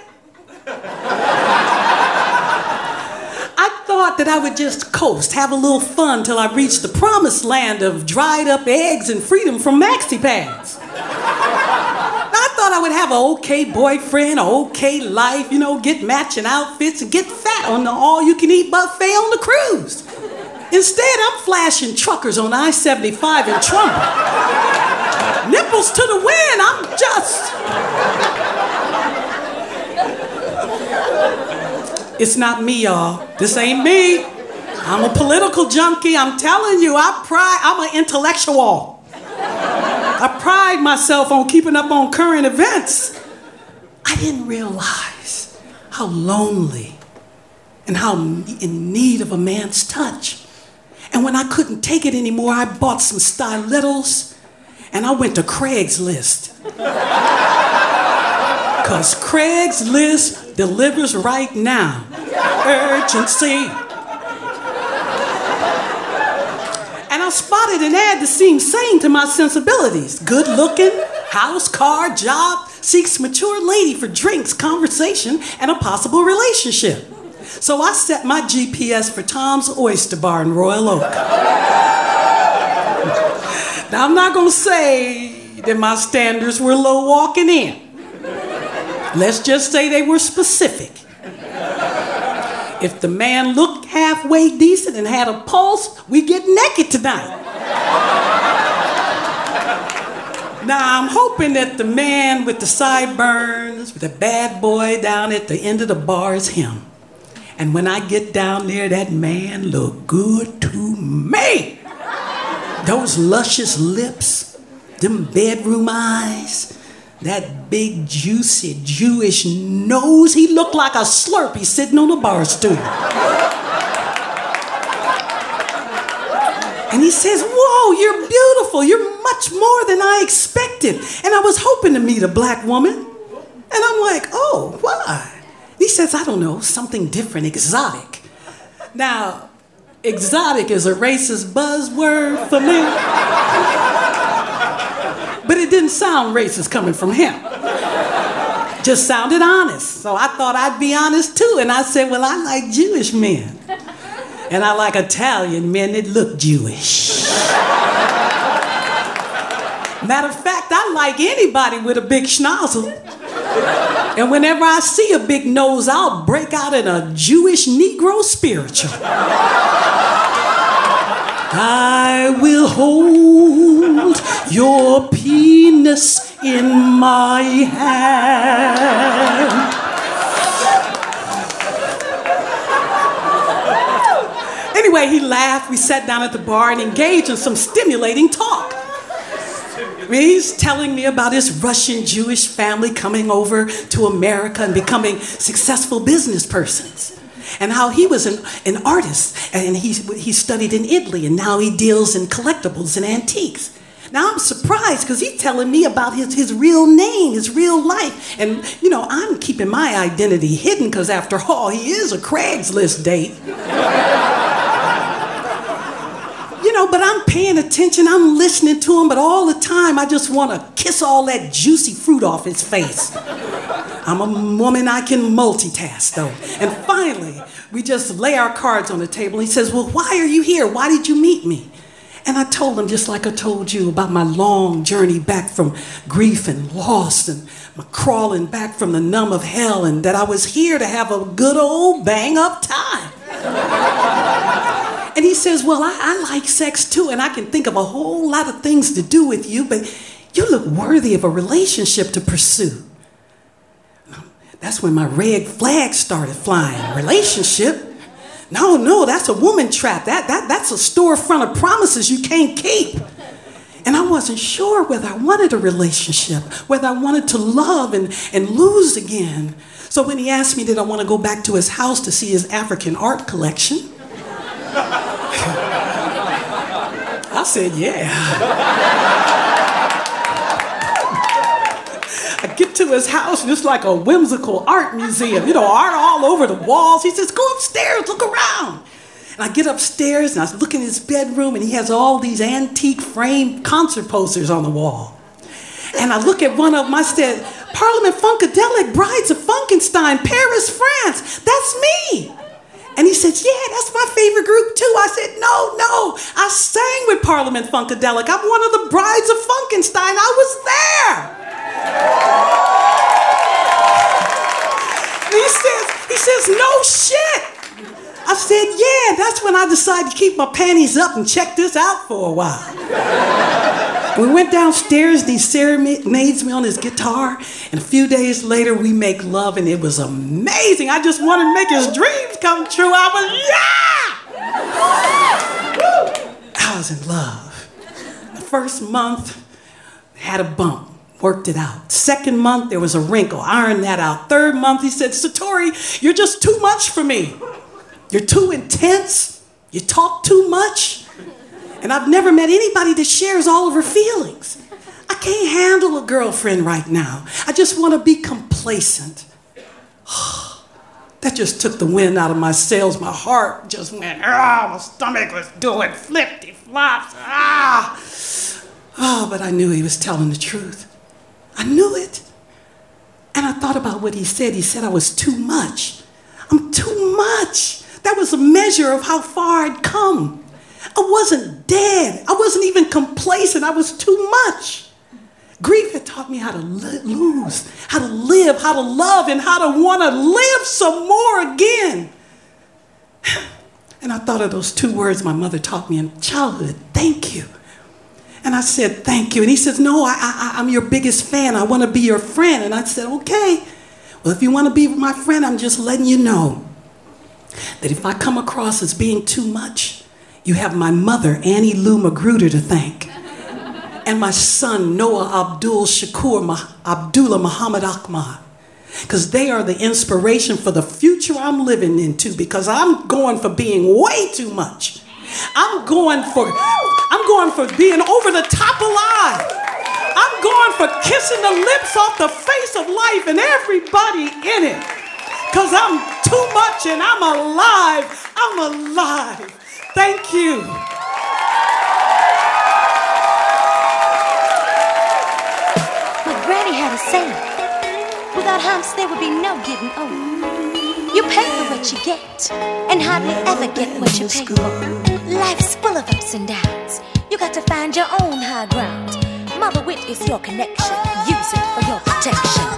C: I thought that I would just coast, have a little fun till I reached the promised land of dried up eggs and freedom from maxi pads. I thought I would have an okay boyfriend, an okay life, you know, get matching outfits and get fat on the all-you-can-eat buffet on the cruise. Instead, I'm flashing truckers on I-75 in Trump. Nipples to the wind, I'm just... It's not me, y'all. This ain't me. I'm a political junkie. I'm telling you, I'm an intellectual. I pride myself on keeping up on current events. I didn't realize how lonely and how in need of a man's touch. And when I couldn't take it anymore, I bought some stilettos and I went to Craigslist. Because Craigslist delivers right now. Urgency. And I spotted an ad that seemed sane to my sensibilities. Good looking, house, car, job, seeks mature lady for drinks, conversation, and a possible relationship. So I set my GPS for Tom's Oyster Bar in Royal Oak. Now, I'm not gonna say that my standards were low walking in. Let's just say they were specific. If the man looked halfway decent and had a pulse, we'd get naked tonight. Now, I'm hoping that the man with the sideburns, with the bad boy down at the end of the bar is him. And when I get down there, that man look good to me. Those luscious lips, them bedroom eyes, that big, juicy, Jewish nose, he looked like a Slurpee sitting on a bar stool. And he says, whoa, you're beautiful. You're much more than I expected. And I was hoping to meet a black woman. And I'm like, oh, why? He says, I don't know, something different, exotic. Now, exotic is a racist buzzword for me. But it didn't sound racist coming from him. Just sounded honest. So I thought I'd be honest too. And I said, well, I like Jewish men. And I like Italian men that look Jewish. Matter of fact, I like anybody with a big schnozzle. And whenever I see a big nose, I'll break out in a Jewish Negro spiritual. I will hold your penis in my hand. Anyway, he laughed. We sat down at the bar and engaged in some stimulating talk. He's telling me about his Russian Jewish family coming over to America and becoming successful business persons. And how he was an artist, and he studied in Italy, and now he deals in collectibles and antiques. Now I'm surprised because he's telling me about his real name, his real life. And, you know, I'm keeping my identity hidden because after all, he is a Craigslist date. You know, but I'm paying attention, I'm listening to him, but all the time I just want to kiss all that juicy fruit off his face. I'm a woman, I can multitask though. And finally, we just lay our cards on the table. He says, well, why are you here? Why did you meet me? And I told him, just like I told you, about my long journey back from grief and loss and my crawling back from the numb of hell, and that I was here to have a good old bang-up time. And he says, well, I like sex too, and I can think of a whole lot of things to do with you, but you look worthy of a relationship to pursue. That's when my red flag started flying. Relationship? No, that's a woman trap. That's a storefront of promises you can't keep. And I wasn't sure whether I wanted a relationship, whether I wanted to love and lose again. So when he asked me, did I want to go back to his house to see his African art collection? I said, yeah. I get to his house, and it's like a whimsical art museum. Art all over the walls. He says, go upstairs, look around. And I get upstairs, and I look in his bedroom, and he has all these antique framed concert posters on the wall. And I look at one of them, I said, Parliament Funkadelic, Brides of Funkenstein, Paris, France. That's me. And he said, yeah, that's my favorite group too. I said, no, I sang with Parliament Funkadelic. I'm one of the Brides of Funkenstein. I was there. And he says, no shit. I said, yeah, that's when I decided to keep my panties up and check this out for a while. We went downstairs and he serenades me on his guitar, and a few days later we make love, and it was amazing. I just wanted to make his dreams come true. I was in love. The first month, had a bump. Worked it out. Second month, there was a wrinkle. Ironed that out. Third month, he said, Satori, you're just too much for me. You're too intense. You talk too much. And I've never met anybody that shares all of her feelings. I can't handle a girlfriend right now. I just want to be complacent. That just took the wind out of my sails. My heart just went, my stomach was doing flippy flops. But I knew he was telling the truth. I knew it. And I thought about what he said. He said I was too much. I'm too much. That was a measure of how far I'd come. I wasn't dead. I wasn't even complacent. I was too much. Grief had taught me how to lose, how to live, how to love, and how to want to live some more again. And I thought of those two words my mother taught me in childhood, thank you. And I said, thank you. And he says, no, I'm your biggest fan. I want to be your friend. And I said, okay. Well, if you want to be my friend, I'm just letting you know that if I come across as being too much, you have my mother, Annie Lou Magruder, to thank. And my son, Noah Abdullah Muhammad Ahmad. Because they are the inspiration for the future I'm living into, because I'm going for being way too much. I'm going for being over the top alive. I'm going for kissing the lips off the face of life and everybody in it. Because I'm too much and I'm alive. I'm alive. Thank you.
G: But Granny had a saying. Without humps, there would be no getting old. You pay for what you get, and hardly ever get what you pay for. Life's full of ups and downs. You got to find your own high ground. Mother Wit is your connection. Use it for your protection.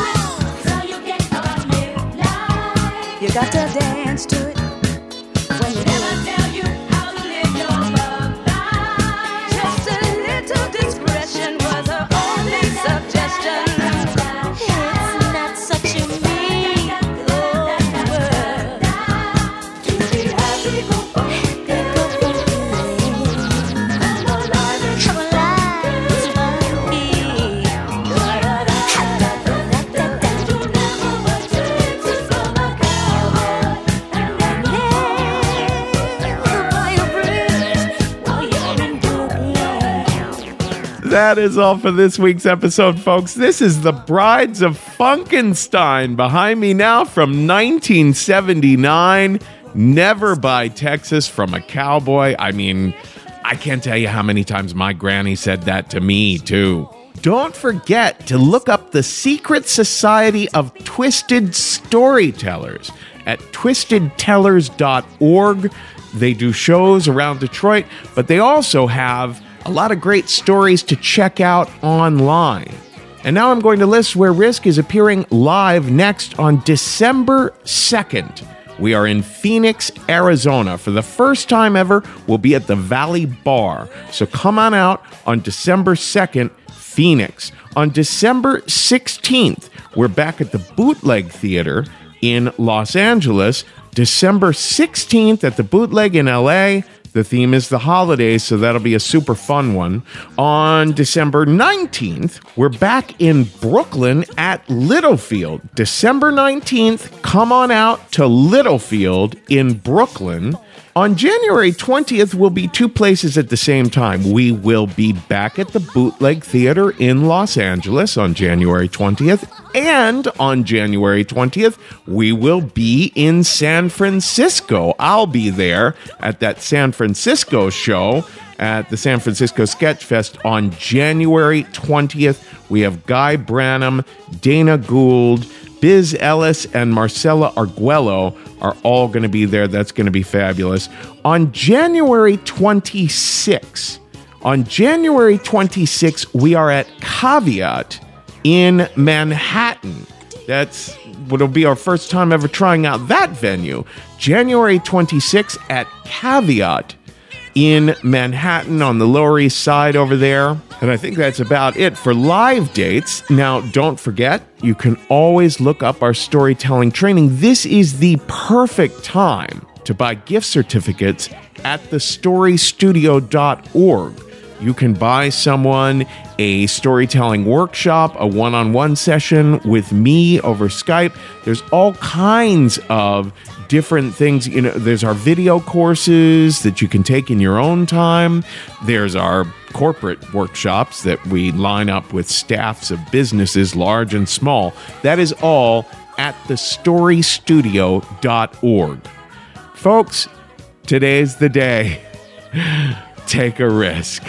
G: You got to dance to it. When you never tell you how to live your love life. Just a little discretion was her only suggestion. It's not such a mean word to be happy, go for it.
B: That is all for this week's episode, folks. This is the Brides of Funkenstein behind me now from 1979. Never by Texas from a cowboy. I mean, I can't tell you how many times my granny said that to me, too. Don't forget to look up the Secret Society of Twisted Storytellers at twistedtellers.org. They do shows around Detroit, but they also have a lot of great stories to check out online. And now I'm going to list where Risk is appearing live next on December 2nd. We are in Phoenix, Arizona. For the first time ever, we'll be at the Valley Bar. So come on out on December 2nd, Phoenix. On December 16th, we're back at the Bootleg Theater in Los Angeles. December 16th at the Bootleg in LA. The theme is the holidays, so that'll be a super fun one. On December 19th, we're back in Brooklyn at Littlefield. December 19th, come on out to Littlefield in Brooklyn. On January 20th, we'll be two places at the same time. We will be back at the Bootleg Theater in Los Angeles on January 20th. And on January 20th, we will be in San Francisco. I'll be there at that San Francisco show at the San Francisco Sketch Fest on January 20th. We have Guy Branum, Dana Gould, Biz Ellis, and Marcella Arguello are all going to be there. That's going to be fabulous. On January 26th, we are at Caveat in Manhattan. That's what'll be our first time ever trying out that venue. January 26th at Caveat in Manhattan on the Lower East Side over there. And I think that's about it for live dates. Now, don't forget, you can always look up our storytelling training. This is the perfect time to buy gift certificates at thestorystudio.org. You can buy someone a storytelling workshop, a one-on-one session with me over Skype. There's all kinds of different things. You know, there's our video courses that you can take in your own time. There's our corporate workshops that we line up with staffs of businesses, large and small. That is all at thestorystudio.org. Folks, today's the day. Take a risk.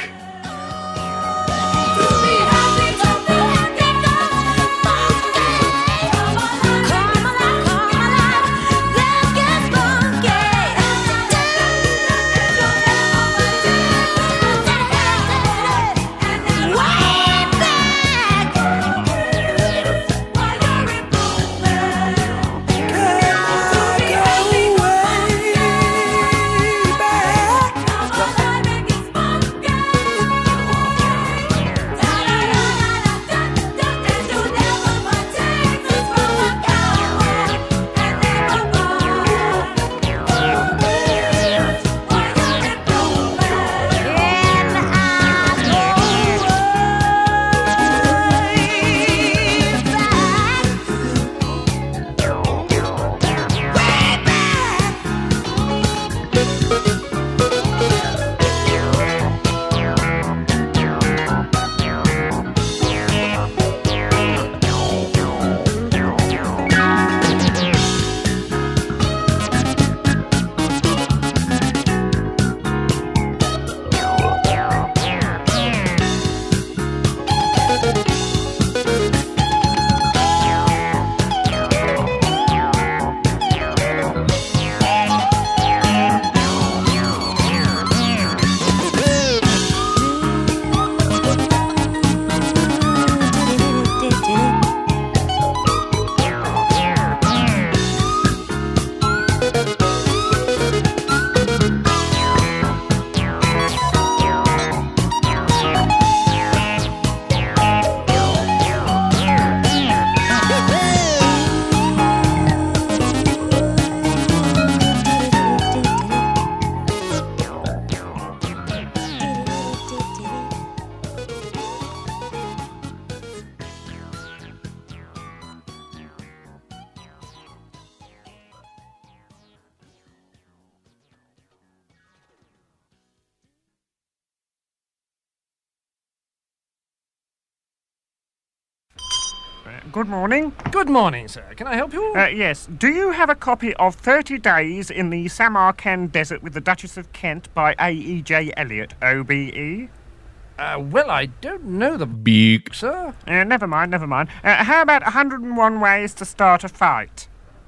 H: Good morning.
I: Good morning, sir. Can I help you?
H: Yes. Do you have a copy of 30 Days in the Samarkand Desert with the Duchess of Kent by A.E.J. Eliot, OBE?
I: Well, I don't know the book, sir.
H: Never mind. How about 101 Ways to Start a Fight?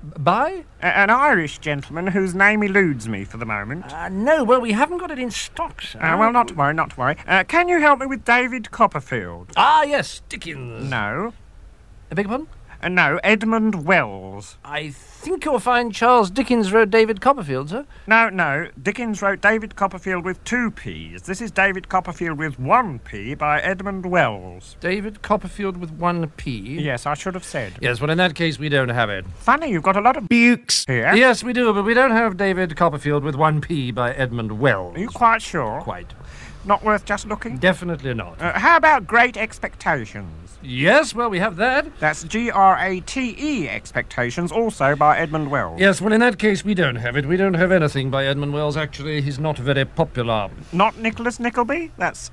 I: Buy?
H: An Irish gentleman whose name eludes me for the moment.
I: No, well, we haven't got it in stock, sir.
H: Well, not to worry, not to worry. Can you help me with David Copperfield?
I: Yes, Dickens.
H: No.
I: I beg your pardon?
H: No, Edmund Wells.
I: I think you'll find Charles Dickens wrote David Copperfield, sir.
H: No. Dickens wrote David Copperfield with 2 P's. This is David Copperfield with 1 P by Edmund Wells.
I: David Copperfield with 1 P?
H: Yes, I should have said.
I: Yes, well, in that case, we don't have it.
H: Funny, you've got a lot of
B: Bukes
H: here.
I: Yes, we do, but we don't have David Copperfield with 1 P by Edmund Wells.
H: Are you quite sure?
I: Quite.
H: Not worth just looking?
I: Definitely not.
H: How about Great Expectations?
I: Yes, well, we have that.
H: That's Grate Expectations, also by Edmund Wells.
I: Yes, well, in that case, we don't have it. We don't have anything by Edmund Wells, actually. He's not very popular.
H: Not Nicholas Nickleby? That's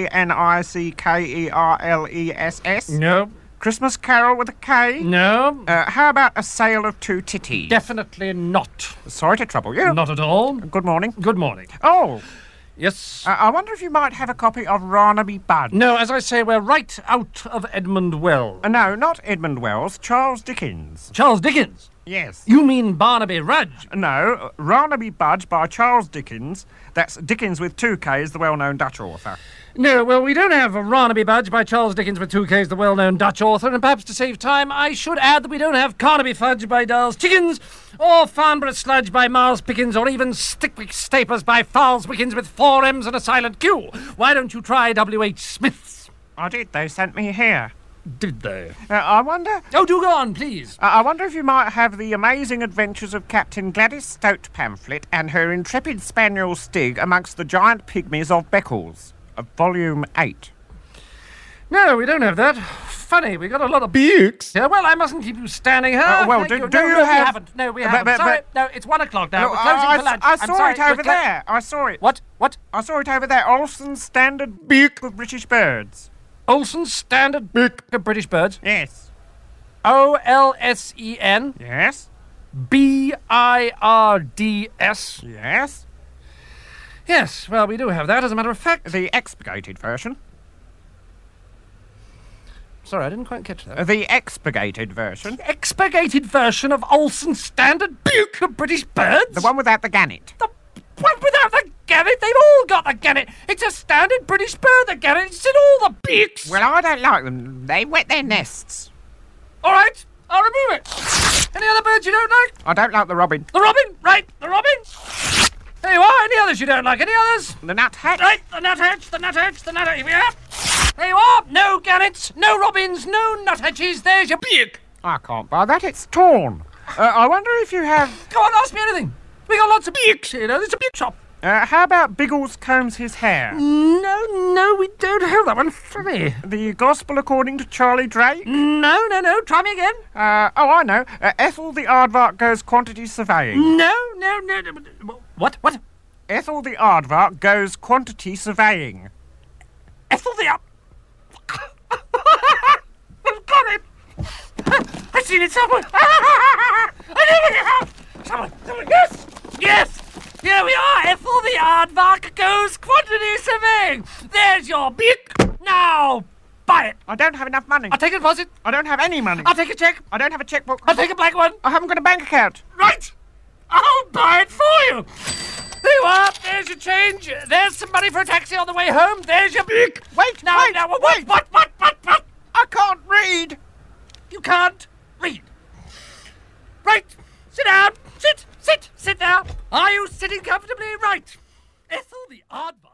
H: Knickerless?
I: No.
H: Christmas Carol with a K?
I: No.
H: How about A Sale of Two Titties?
I: Definitely not.
H: Sorry to trouble you.
I: Not at all.
H: Good morning.
I: Good morning.
H: Oh.
I: Yes?
H: I wonder if you might have a copy of Barnaby Budge.
I: No, as I say, we're right out of Edmund Wells.
H: No, not Edmund Wells. Charles Dickens.
I: Charles Dickens?
H: Yes.
I: You mean Barnaby Rudge?
H: No, Barnaby Budge by Charles Dickens. That's Dickens with 2 Ks, the well-known Dutch author.
I: No, well, we don't have Barnaby Budge by Charles Dickens with 2 Ks, the well-known Dutch author, and perhaps to save time, I should add that we don't have Carnaby Fudge by Darles Chickens, or Farnborough Sludge by Miles Pickens, or even Stickwick Staples by Fowles Wickens with 4 M's and a silent Q. Why don't you try W.H. Smith's?
H: I did. They sent me here.
I: Did they?
H: I wonder...
I: Oh, do go on, please.
H: I wonder if you might have The Amazing Adventures of Captain Gladys Stout pamphlet and her intrepid spaniel Stig amongst the giant pygmies of Beccles, of Volume 8.
I: No, we don't have that. Funny, we got a lot of
B: Bukes.
I: Yeah, well, I mustn't keep you standing, huh?
H: Well,
I: Thank
H: do
I: you.
H: you
I: No,
H: have...
I: we haven't. No, we haven't. Sorry, no, it's 1 o'clock now. We're closing for lunch.
H: I
I: I'm
H: saw
I: sorry,
H: it over
I: we're
H: there. I saw it.
I: What?
H: I saw it over there. Olsen's Standard Book of British Birds.
I: Olsen's Standard Book of British Birds?
H: Yes.
I: Olsen?
H: Yes.
I: BIRDS?
H: Yes.
I: Yes, well, we do have that, as a matter of fact.
H: The expurgated version.
I: Sorry, I didn't quite catch that.
H: The expurgated version.
I: Expurgated version of Olsen's Standard Book of British Birds?
H: The one without the gannet.
I: The one without the gannet? They've all got the gannet. It's a standard British bird, the gannet. It's in all the books.
H: Well, I don't like them. They wet their nests.
I: All right, I'll remove it. Any other birds you don't like?
H: I don't like the robin.
I: The robin, right, the robin. There you are. Any others you don't like? Any others?
H: The nuthatch.
I: Right, the nuthatch. Here we are. There you are. No gannets, no robins, no nuthatches. There's your book.
H: I can't buy that. It's torn. I wonder if you have...
I: Go on, ask me anything. We got lots of books, you know. It's a book shop.
H: How about Biggles combs his hair?
I: No, we don't have that one. Funny.
H: The Gospel according to Charlie Drake?
I: No. Try me again.
H: I know. Ethel the Aardvark goes quantity surveying.
I: No. What?
H: Ethel the Aardvark goes quantity surveying.
I: Ethel the I've got it. I've seen it somewhere. I know it. Someone. Yes. Here we are. Ethel the Aardvark goes quantity surveying. There's your book. Now, buy it.
H: I don't have enough money.
I: I'll take a deposit.
H: I don't have any money.
I: I'll take a check.
H: I don't have a checkbook.
I: I'll take a blank one.
H: I haven't got a bank account.
I: Right. I'll buy it for you. There you are. There's your change. There's some money for a taxi on the way home. There's your book.
H: Wait.
I: What?
H: I can't read.
I: You can't read. Right. Sit down. Sit now. Are you sitting comfortably? Right. Ethel the Aardvark.